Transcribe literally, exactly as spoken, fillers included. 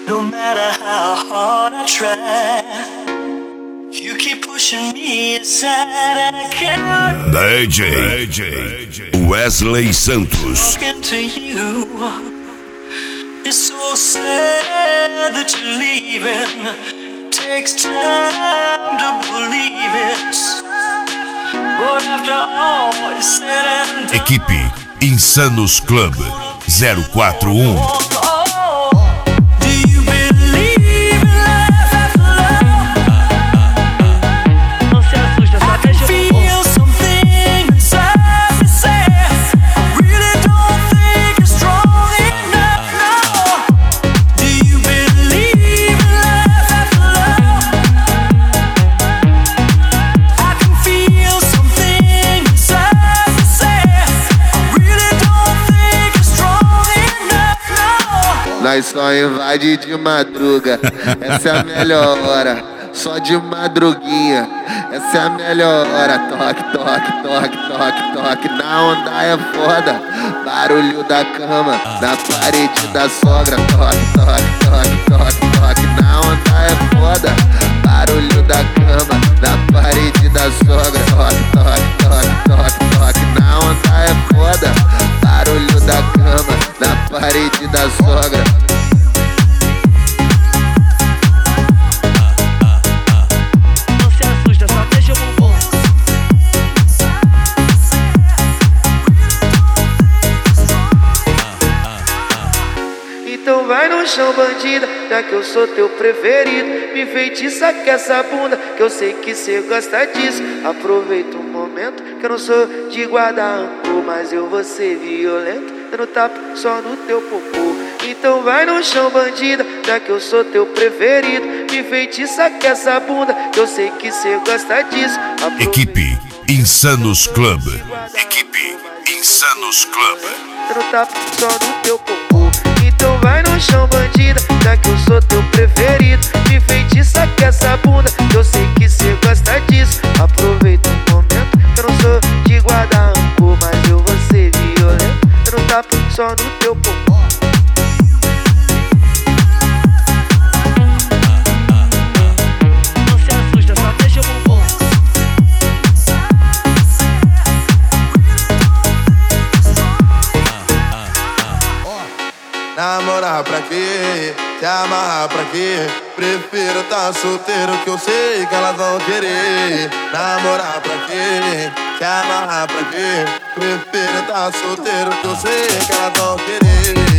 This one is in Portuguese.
No matter how hard I try, you keep pushing me aside and I can't. D J, D J Wesley Santos. Talking to you, it's so sad that you're leaving. Takes time to believe it, but after all is said and done. Equipe Insanos Club zero quatro um. Nós só invade de madruga, essa é a melhor hora. Só de madruguinha, essa é a melhor hora. Toque, toque, toque, toque, toque. Na onda é foda, barulho da cama na parede da sogra. Toque, toque, toque, toque, toque. Na onda é foda, barulho da cama na parede da sogra. Toque, toque, toque, toque, toque. Na onda é foda, barulho da cama na parede da sogra. Então vai no chão, bandida, já que eu sou teu preferido. Me feitiça com essa bunda, que eu sei que cê gosta disso. Aproveita o momento, que eu não sou de guardar rancor, mas eu vou ser violento, dando tapa só no teu popô. Então vai no chão, bandida, já que eu sou teu preferido. Me feitiça com essa bunda, que eu sei que cê gosta disso. Aproveita Equipe Insanos Club. Equipe Insanos Club. dando tapa só no teu popô. Então vai no chão, bandida, já que eu sou teu preferido. Me feitiça com essa bunda, que eu sei que cê gosta disso. Aproveita o momento, que eu não sou de guardar rancor, mas eu vou ser violento, dando tapa só no teu popô. Não se assusta, só deixa o bumbum. Namorar pra quê? Se amarrar pra quê? Prefiro tá solteiro, que eu sei que elas vão querer. Namorar pra quê? Se amarrar pra quê? Prefiro tá solteiro, que eu sei que elas vão querer.